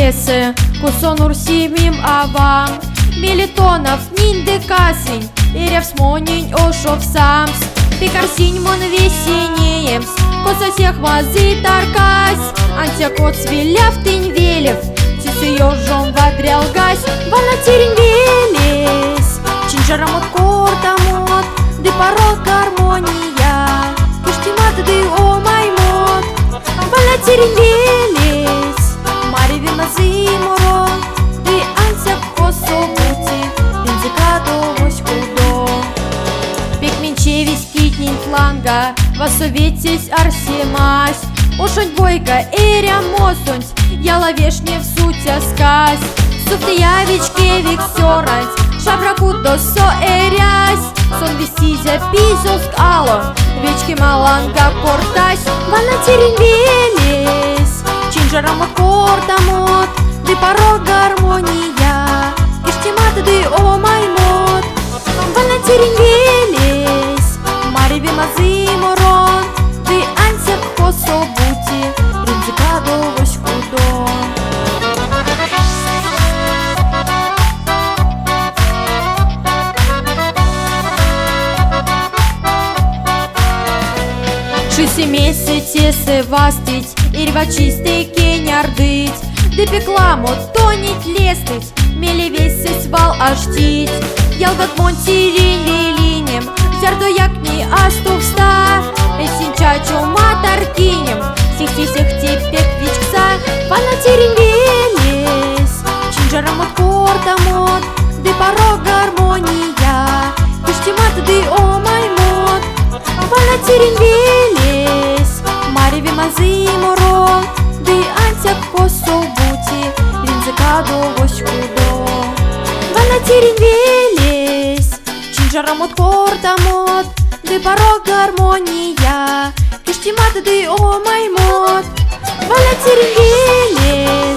Ese, Кусонур Симим Авам, Мелитонов Ниндекасинь, Иревс Монинь Ошов Самс, Пикарсинь Мон Весенеемс, Кососех Мазы Таркась, Антякот Свиляв Тынь Велев, Тисуёжом Вадрял Гась, Ванатерин Велес, Чинжарамот Кортамот, Ды порог гармония, Киштимат Ды О Маймот, Ванатерин Велес, Мареви Мазы Моро, Ды Антяк Кособути, Бензикадо Воськудо, Пикменчевись Китнин Фланга, Васоветись Арсемась, Ошонь Бойко Эря Мосунь, Яловешне в сутя скась, Суфтиявичке Виксёранць, Шабракудо со эрясь, Сон вестизя пизоск ало, Вечки Маланга Кортась, Ванатерин Велес, Чинжарамот Кортамот, Ды порог гармония, Киштимат Ды О Маймот, Ванатерин Велес, Мареви Мазы Морон, Ды Антяк Кособути, Ринзикадо Воськудо. Шиси месяце севастить, Ирва чистый кенярдыть, Ды пекламот тонить лестыть, Мели весесь вал аштить, Ялгат монтирин велинем, Зярдоякни астувста, Эсинчачо матаркинем, Сихти-сих тепек вичкса, Ванатерин Велес, Чинжарамот Кортамот, Ды порог гармония, Киштимат Ды О Маймот, Ванатерин Велес, Мареви Мазы Моро, Ды Антяк Кособути, Ринзикадо Воськудо. Ванатерин Велес, Чинжарамот Кортамот, Ды порог гармония, Киштимат Ды О Маймот, Ванатерин Велес.